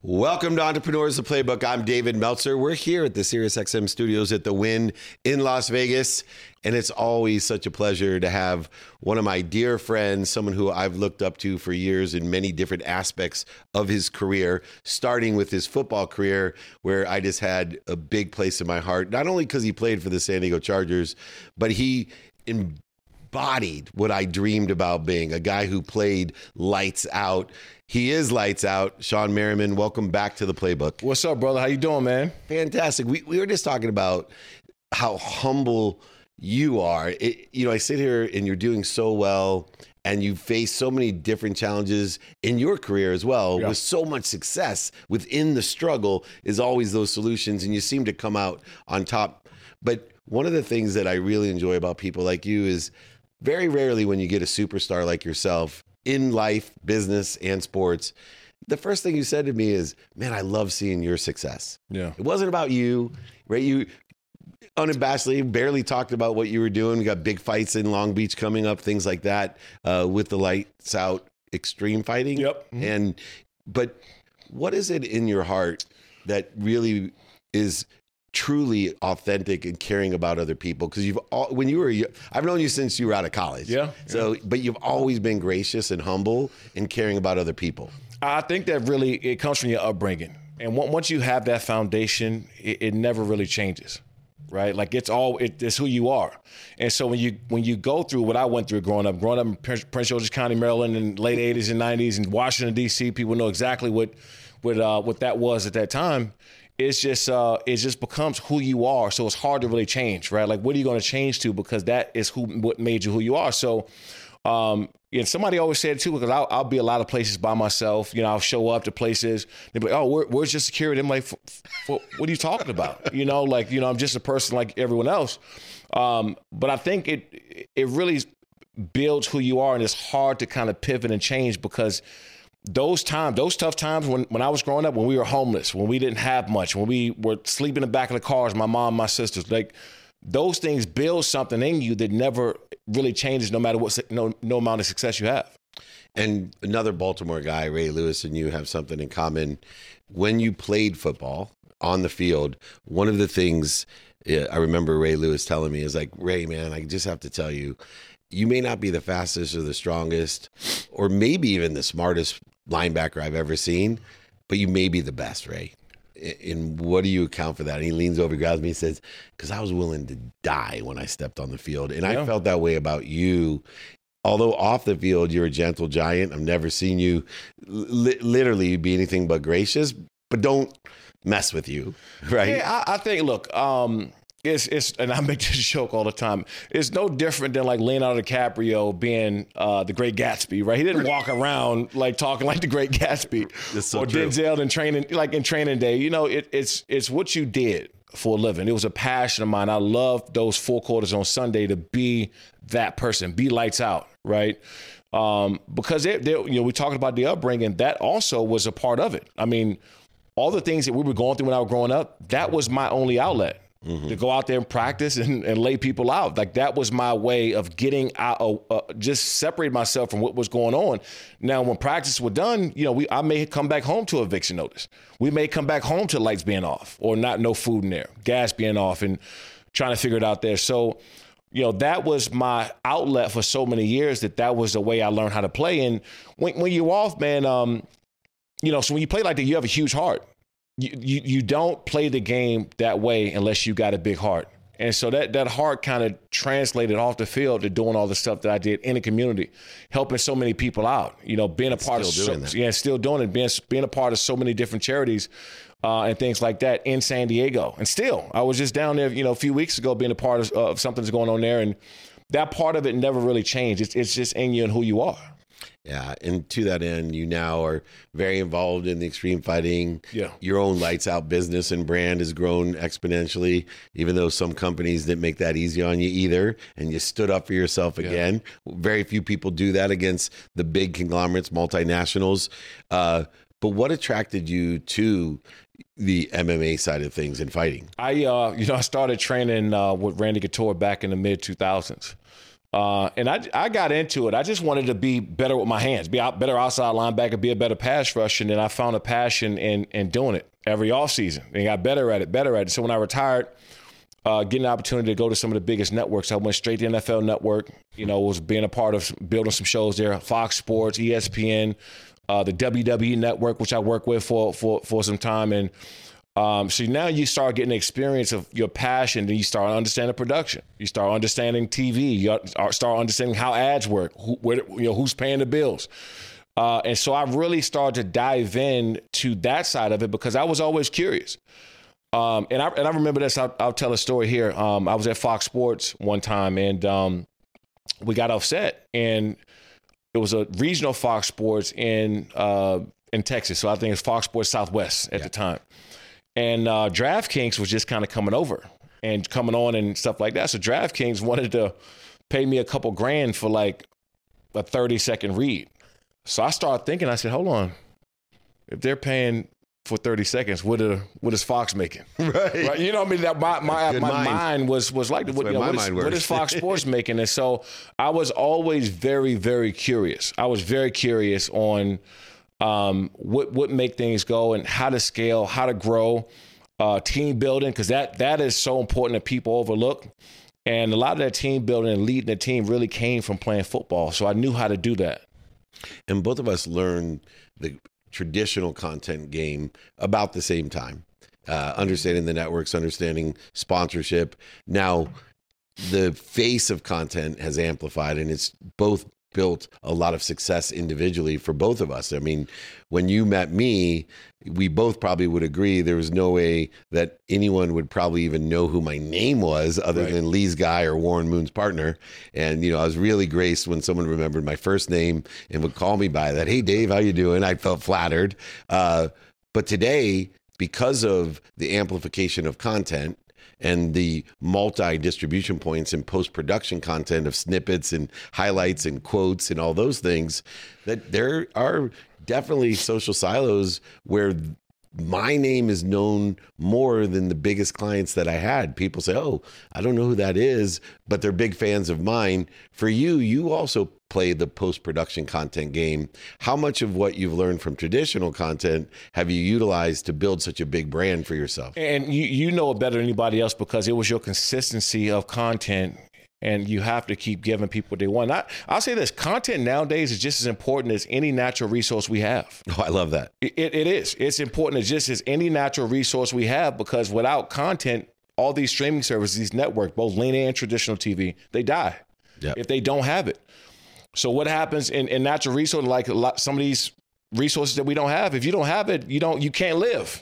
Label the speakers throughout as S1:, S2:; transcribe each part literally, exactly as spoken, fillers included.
S1: Welcome to Entrepreneurs, the Playbook. I'm David Meltzer. We're here at the SiriusXM studios at the Wynn in Las Vegas. And it's always such a pleasure to have one of my dear friends, someone who I've looked up to for years in many different aspects of his career, starting with his football career, where I just had a big place in my heart, not only because he played for the San Diego Chargers, but he embodied what I dreamed about being, a guy who played lights out. He is lights out. Shawne Merriman, welcome back to the Playbook.
S2: What's up, brother? How you doing, man?
S1: Fantastic. We we were just talking about how humble you are. It, you know, I sit here and you're doing so well, and you face so many different challenges in your career as well, yeah. with so much success within the struggle is always those solutions, and you seem to come out on top. But one of the things that I really enjoy about people like you is very rarely when you get a superstar like yourself in life, business, and sports, the first thing you said to me is, man, I love seeing your success.
S2: Yeah.
S1: It wasn't about you, right? You unabashedly barely talked about what you were doing. We got big fights in Long Beach coming up, things like that, uh, with the lights out extreme fighting.
S2: Yep. Mm-hmm. And,
S1: but what is it in your heart that really is truly authentic and caring about other people? Because you've all, when you were, I've known you since you were out of college.
S2: Yeah.
S1: So,
S2: yeah.
S1: but you've always been gracious and humble and caring about other people.
S2: I think that really, it comes from your upbringing. And once you have that foundation, it, it never really changes, right? Like it's all, it, it's who you are. And so when you, when you go through what I went through growing up, growing up in Prince George's County, Maryland in the late eighties and nineties, and Washington, D C, people know exactly what, what, uh, what that was at that time. It's just uh, it just becomes who you are. So it's hard to really change, right? Like, what are you going to change to? Because that is who what made you who you are. So, um, and somebody always said it too, because I'll, I'll be a lot of places by myself. You know, I'll show up to places. They'll be like, "Oh, where, where's your security?" I'm like, f- f- "What are you talking about?" You know, like, you know, I'm just a person like everyone else. Um, but I think it it really builds who you are, and it's hard to kind of pivot and change because those times, those tough times when, when I was growing up, when we were homeless, when we didn't have much, when we were sleeping in the back of the cars, my mom, my sisters, like those things build something in you that never really changes no matter what, no, no amount of success you have.
S1: And another Baltimore guy, Ray Lewis, and you have something in common. When you played football on the field, one of the things I remember Ray Lewis telling me is like, Ray, man, I just have to tell you, you may not be the fastest or the strongest, or maybe even the smartest linebacker I've ever seen, but you may be the best, Ray. And what do you account for that? And he leans over, grabs me, and says, because I was willing to die when I stepped on the field. And yeah. I felt that way about you. Although off the field, you're a gentle giant. I've never seen you li- literally be anything but gracious, but don't mess with you, right?
S2: Yeah, I, I think, look, um, It's, it's, and I make this joke all the time. It's no different than like Leonardo DiCaprio being uh, the Great Gatsby, right? He didn't walk around like talking like the Great Gatsby,
S1: so
S2: or
S1: true.
S2: Denzel in training, like in Training Day. You know, it, it's it's what you did for a living. It was a passion of mine. I loved those four quarters on Sunday to be that person, be lights out, right? Um, because it, they, you know, we talked about the upbringing. That also was a part of it. I mean, all the things that we were going through when I was growing up, that was my only outlet. Mm-hmm. To go out there and practice and, and lay people out. Like that was my way of getting out, uh, uh, just separate myself from what was going on. Now, when practice was done, you know, we I may come back home to eviction notice. We may come back home to lights being off or not, no food in there, gas being off, and trying to figure it out there. So, you know, that was my outlet for so many years that that was the way I learned how to play. And when, when you're off, man, um, you know, so when you play like that, you have a huge heart. You, you you don't play the game that way unless you got a big heart. And so that that heart kind of translated off the field to doing all the stuff that I did in the community, helping so many people out, you know, being a part of,
S1: still doing
S2: so,
S1: that.
S2: yeah, still doing it, being, being a part of so many different charities uh, and things like that in San Diego. And still, I was just down there, you know, a few weeks ago being a part of, uh, of something that's going on there. And that part of it never really changed. It's, it's just in you and who you are.
S1: Yeah, and to that end, you now are very involved in the extreme fighting.
S2: Yeah.
S1: Your own lights out business and brand has grown exponentially, even though some companies didn't make that easy on you either, and you stood up for yourself again. Yeah. Very few people do that against the big conglomerates, multinationals. Uh, but what attracted you to the M M A side of things and fighting?
S2: I, uh, you know, I started training uh, with Randy Couture back in the mid two thousands. Uh, and I, I got into it. I just wanted to be better with my hands, be out, better outside linebacker, be a better pass rusher. And then I found a passion in in doing it every offseason and got better at it, better at it. So when I retired, uh, getting an opportunity to go to some of the biggest networks, I went straight to the N F L Network, you know, was being a part of building some shows there, Fox Sports, E S P N, uh, the W W E Network, which I worked with for, for, for some time. And Um, so now you start getting the experience of your passion, then you start understanding production. You start understanding T V. You start understanding how ads work, who, where, you know, who's paying the bills. Uh, and so I really started to dive in to that side of it because I was always curious. Um, and I and I remember this. I'll, I'll tell a story here. Um, I was at Fox Sports one time, and um, we got offset, and it was a regional Fox Sports in uh, in Texas. So I think it's Fox Sports Southwest at yeah. the time. And uh, DraftKings was just kind of coming over and coming on and stuff like that. So DraftKings wanted to pay me a couple grand for like a thirty second read. So I started thinking, I said, hold on. If they're paying for thirty seconds, what, are, what is Fox making?
S1: Right.
S2: right. You know what I mean? That my my, my mind. mind was was like, what, you know, what, is, what is Fox Sports making? And so I was always very, very curious. I was very curious on Um, what what make things go and how to scale, how to grow, uh, team building, because that that is so important that people overlook. And a lot of that team building and leading the team really came from playing football. So I knew how to do that.
S1: And both of us learned the traditional content game about the same time, uh, understanding the networks, understanding sponsorship. Now, the face of content has amplified, and it's both built a lot of success individually for both of us. I mean, when you met me, we both probably would agree there was no way that anyone would probably even know who my name was other right. than Lee's guy or Warren Moon's partner. And, you know, I was really graced when someone remembered my first name and would call me by that. Hey, Dave, how you doing? I felt flattered. Uh, but today, because of the amplification of content, and the multi-distribution points and post-production content of snippets and highlights and quotes and all those things, that there are definitely social silos where my name is known more than the biggest clients that I had. People say, oh, I don't know who that is, but they're big fans of mine. For you, you also play the post-production content game. How much of what you've learned from traditional content have you utilized to build such a big brand for yourself?
S2: And you, you know it better than anybody else because it was your consistency of content, and you have to keep giving people what they want. I, I'll say this, content nowadays is just as important as any natural resource we have.
S1: Oh, I love that.
S2: It, it, it is. It's important as just as any natural resource we have because without content, all these streaming services, these networks, both linear and traditional T V, they die yep. if they don't have it. So what happens in, in natural resources, like a lot, some of these resources that we don't have, if you don't have it, you don't, you can't live.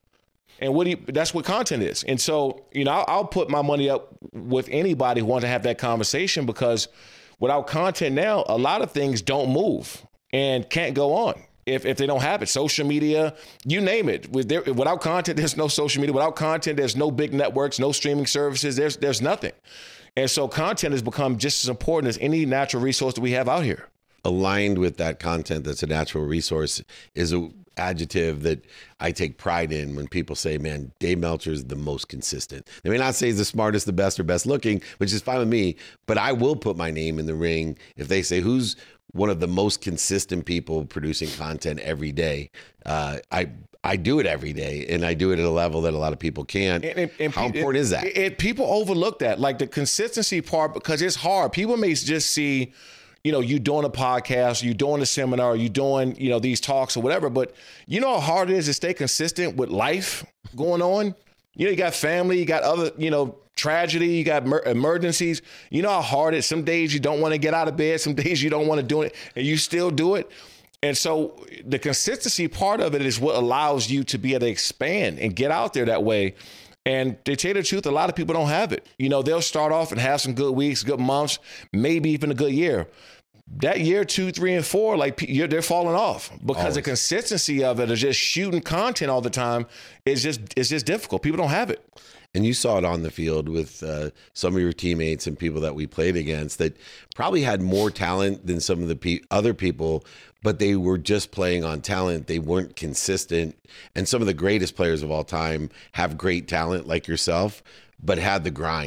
S2: And what do you, that's what content is. And so, you know, I'll, I'll put my money up with anybody who wants to have that conversation because without content now, a lot of things don't move and can't go on if, if they don't have it. Social media, you name it. With there, without content, there's no social media. Without content, there's no big networks, no streaming services. There's there's nothing. And so content has become just as important as any natural resource that we have out here.
S1: Aligned with that content that's a natural resource is a adjective that I take pride in when people say, man, Dave Meltzer is the most consistent. They may not say he's the smartest, the best, or best looking, which is fine with me, but I will put my name in the ring if they say who's one of the most consistent people producing content every day. Uh, I I do it every day, and I do it at a level that a lot of people can't. And, and, and How pe- important
S2: it,
S1: is that?
S2: It, it, people overlook that, like the consistency part, because it's hard. People may just see, you know, you doing a podcast, you doing a seminar, you doing, you know, these talks or whatever. But you know how hard it is to stay consistent with life going on? You know, you got family, you got other, you know, tragedy, you got mer- emergencies. You know how hard it is. Some days you don't want to get out of bed. Some days you don't want to do it, and you still do it. And so the consistency part of it is what allows you to be able to expand and get out there that way. And to tell you the truth, a lot of people don't have it. You know, they'll start off and have some good weeks, good months, maybe even a good year. That year two, three, and four, like you're, they're falling off because Always. The consistency of it is just shooting content all the time. It's just it's just difficult. People don't have it.
S1: And you saw it on the field with uh, some of your teammates and people that we played against that probably had more talent than some of the pe- other people, but they were just playing on talent. They weren't consistent. And some of the greatest players of all time have great talent like yourself, but had the grind.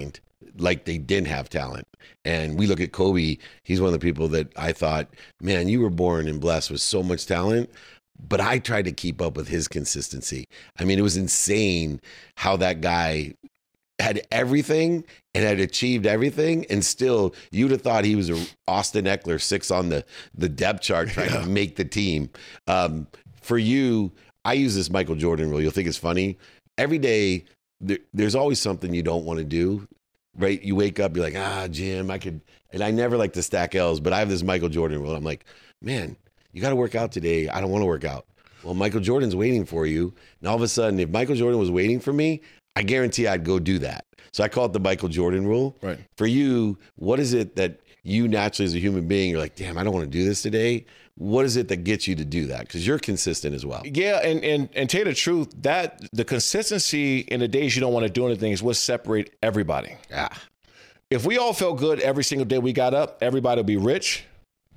S1: like they didn't have talent. And we look at Kobe, he's one of the people that I thought, man, you were born and blessed with so much talent, but I tried to keep up with his consistency. I mean, it was insane how that guy had everything and had achieved everything, and still you'd have thought he was a Austin Eckler, six on the, the depth chart trying yeah. to make the team. Um, for you, I use this Michael Jordan rule. You'll think it's funny. Every day, there, there's always something you don't want to do, right? You wake up, you're like, ah, Jim, I could, and I never like to stack L's, but I have this Michael Jordan rule. I'm like, man, you got to work out today. I don't want to work out. Well, Michael Jordan's waiting for you. And all of a sudden, if Michael Jordan was waiting for me, I guarantee I'd go do that. So I call it the Michael Jordan rule.
S2: Right.
S1: For you, what is it that you naturally as a human being, you're like, damn, I don't want to do this today? What is it that gets you to do that? Because you're consistent as well.
S2: Yeah, and, and and tell you the truth, that the consistency in the days you don't want to do anything is what separate everybody.
S1: Yeah.
S2: If we all felt good every single day we got up, everybody would be rich.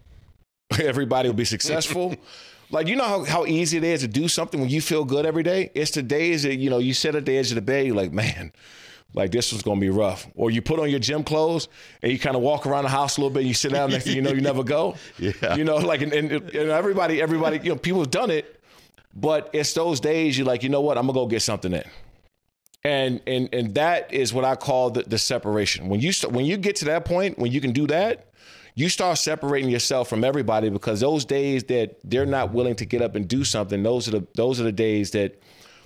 S2: Everybody would be successful. Like, you know how, how easy it is to do something when you feel good every day? It's the days that, you know, you sit at the edge of the bed, you're like, man, like this was going to be rough. Or you put on your gym clothes and you kind of walk around the house a little bit, and you sit down, next thing you know, you never go.
S1: Yeah.
S2: You know, like, and, and, and everybody, everybody, you know, people have done it, but it's those days you're like, you know what, I'm going to go get something in. And and and that is what I call the, the separation. When you st- when you get to that point, when you can do that, you start separating yourself from everybody, because those days that they're not willing to get up and do something, those are the those are the days that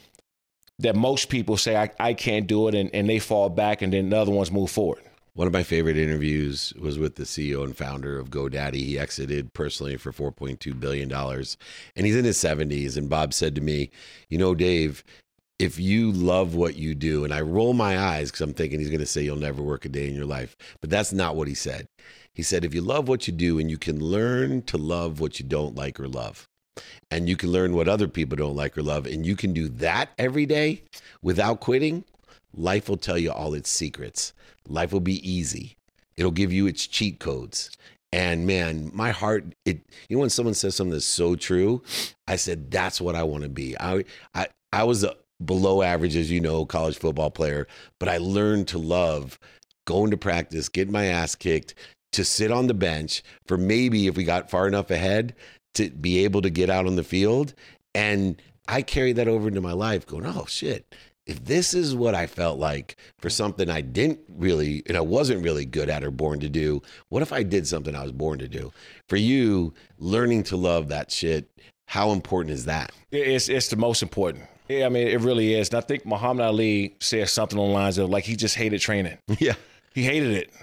S2: that most people say, I, I can't do it, and, and they fall back, and then the other ones move forward.
S1: One of my favorite interviews was with the C E O and founder of GoDaddy. He exited personally for four point two billion dollars, and he's in his seventies. And Bob said to me, you know, Dave, if you love what you do, and I roll my eyes because I'm thinking he's going to say you'll never work a day in your life, but that's not what he said. He said, if you love what you do and you can learn to love what you don't like or love, and you can learn what other people don't like or love, and you can do that every day without quitting, life will tell you all its secrets. Life will be easy. It'll give you its cheat codes. And man, my heart, it, you know, when someone says something that's so true, I said, that's what I want to be. I, I, I was a below average, as you know, college football player, but I learned to love going to practice, getting my ass kicked, to sit on the bench for maybe, if we got far enough ahead, to be able to get out on the field. And I carried that over into my life going, oh shit, if this is what I felt like for something I didn't really, and I wasn't really good at or born to do, what if I did something I was born to do? For you, learning to love that shit, how important is that?
S2: It's it's the most important. Yeah, I mean, it really is. And I think Muhammad Ali said something along the lines of, like, he just hated training.
S1: Yeah.
S2: He hated it.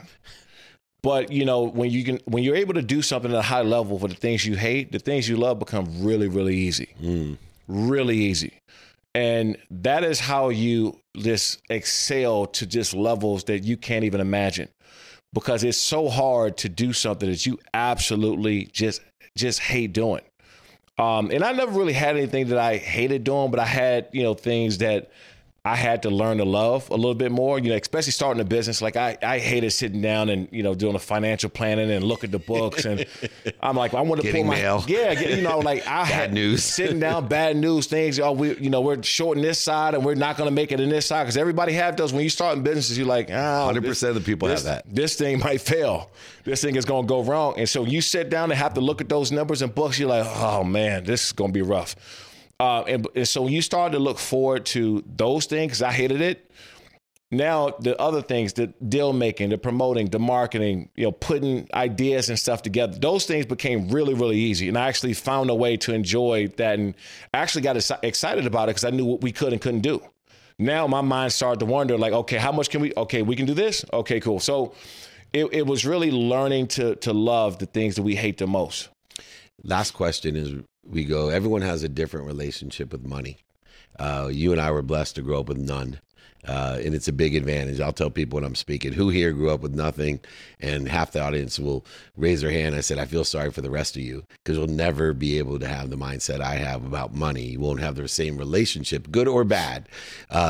S2: But, you know, when you can, when you're able to do something at a high level for the things you hate, the things you love become really, really easy.
S1: Mm.
S2: Really easy. And that is how you just excel to just levels that you can't even imagine, because it's so hard to do something that you absolutely just just hate doing. Um, and I never really had anything that I hated doing, but I had, you know, things that I had to learn to love a little bit more, you know, especially starting a business. Like I, I hated sitting down and, you know, doing the financial planning and look at the books. And I'm like, I want to pull my,
S1: mail.
S2: yeah, get, you know, like I
S1: bad
S2: had
S1: news.
S2: sitting down, bad news things. Oh, we, you know, we're short in this side and we're not going to make it in this side. Cause everybody have those. When you start in businesses, you're like, ah, oh,
S1: one hundred percent of the people
S2: this,
S1: have that.
S2: This thing might fail. This thing is going to go wrong. And so you sit down and have to look at those numbers and books. You're like, oh man, this is going to be rough. Uh, and, and so when you start to look forward to those things, 'cause I hated it. Now the other things, the deal making, the promoting, the marketing, you know, putting ideas and stuff together, those things became really, really easy. And I actually found a way to enjoy that, and actually got excited about it because I knew what we could and couldn't do. Now my mind started to wonder, like, okay, how much can we? Okay, we can do this. Okay, cool. So it, it was really learning to to love the things that we hate the most.
S1: Last question is, we go, everyone has a different relationship with money. Uh, you and I were blessed to grow up with none. Uh, and it's a big advantage. I'll tell people when I'm speaking, who here grew up with nothing? And half the audience will raise their hand. I said, I feel sorry for the rest of you, because you'll never be able to have the mindset I have about money. You won't have the same relationship, good or bad. Uh,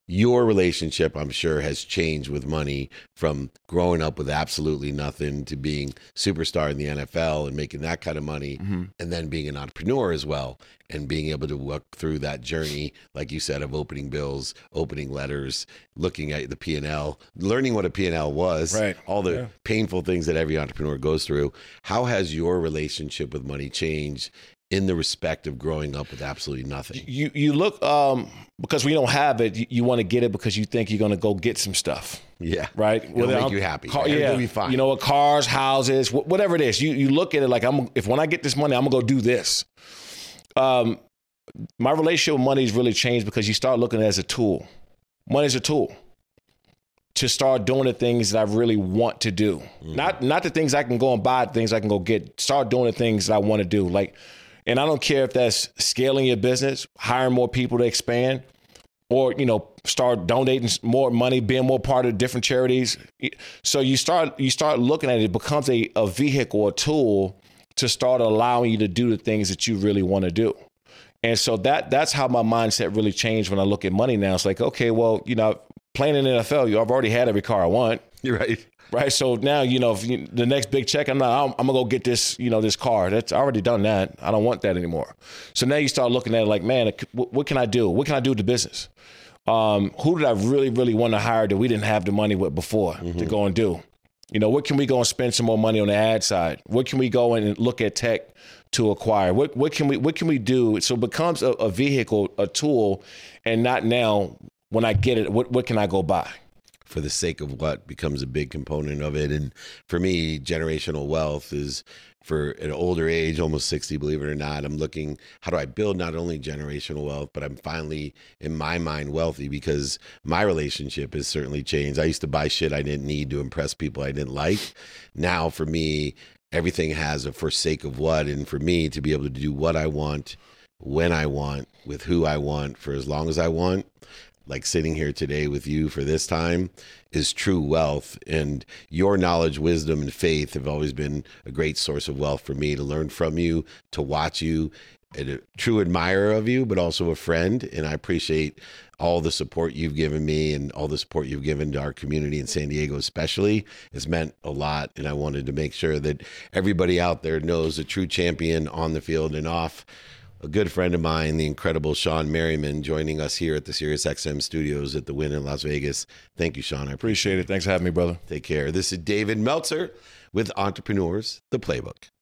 S1: your relationship, I'm sure, has changed with money from growing up with absolutely nothing to being superstar in the N F L and making that kind of money, mm-hmm. and then being an entrepreneur as well and being able to work through that journey, like you said, of opening bills, opening letters, looking at the P and L, learning what a P and L was,
S2: right.
S1: all the
S2: yeah.
S1: painful things that every entrepreneur goes through. How has your relationship with money changed in the respect of growing up with absolutely nothing?
S2: You you look, um, because we don't have it, you, you want to get it because you think you're going to go get some stuff.
S1: Yeah.
S2: Right?
S1: It'll
S2: Whether
S1: make
S2: I'm,
S1: you happy.
S2: Car,
S1: Everything
S2: yeah.
S1: will be fine.
S2: You know what? Cars, houses, wh- whatever it is. You you look at it like, I'm. if when I get this money, I'm going to go do this. Um, my relationship with money has really changed because you start looking at it as a tool. Money is a tool to start doing the things that I really want to do. Mm-hmm. Not not the things I can go and buy, the things I can go get. Start doing the things that I want to do. Like, and I don't care if that's scaling your business, hiring more people to expand, or, you know, start donating more money, being more part of different charities. So you start you start looking at it, it becomes a, a vehicle, a tool to start allowing you to do the things that you really want to do. And so that that's how my mindset really changed when I look at money now. It's like, okay, well, you know, playing in the N F L, I've already had every car I want.
S1: You're right.
S2: Right. So now, you know, if you, the next big check, I'm not, I'm, I'm gonna go get this, you know, this car. That's I already done that. I don't want that anymore. So now you start looking at it like, man, what, what can I do? What can I do with the business? Um, who did I really, really want to hire that we didn't have the money with before mm-hmm. to go and do? You know, what can we go and spend some more money on the ad side? What can we go and look at tech to acquire? What what can we what can we do? So it becomes a, a vehicle, a tool, and not now when I get it, what what can I go buy?
S1: For the sake of what becomes a big component of it. And for me, generational wealth is for an older age, almost sixty, believe it or not. I'm looking, how do I build not only generational wealth, but I'm finally, in my mind, wealthy because my relationship has certainly changed. I used to buy shit I didn't need to impress people I didn't like. Now, for me, everything has a for sake of what. And for me to be able to do what I want, when I want, with who I want, for as long as I want, like sitting here today with you for this time, is true wealth. And your knowledge, wisdom, and faith have always been a great source of wealth for me, to learn from you, to watch you, and a true admirer of you, but also a friend. And I appreciate all the support you've given me and all the support you've given to our community in San Diego especially. It's meant a lot. And I wanted to make sure that everybody out there knows a true champion on the field and off. A good friend of mine, the incredible Sean Merriman, joining us here at the SiriusXM studios at the Wynn in Las Vegas. Thank you, Sean. I appreciate
S2: it. Thanks for having me, brother.
S1: Take care. This is David Meltzer with Entrepreneurs, the Playbook.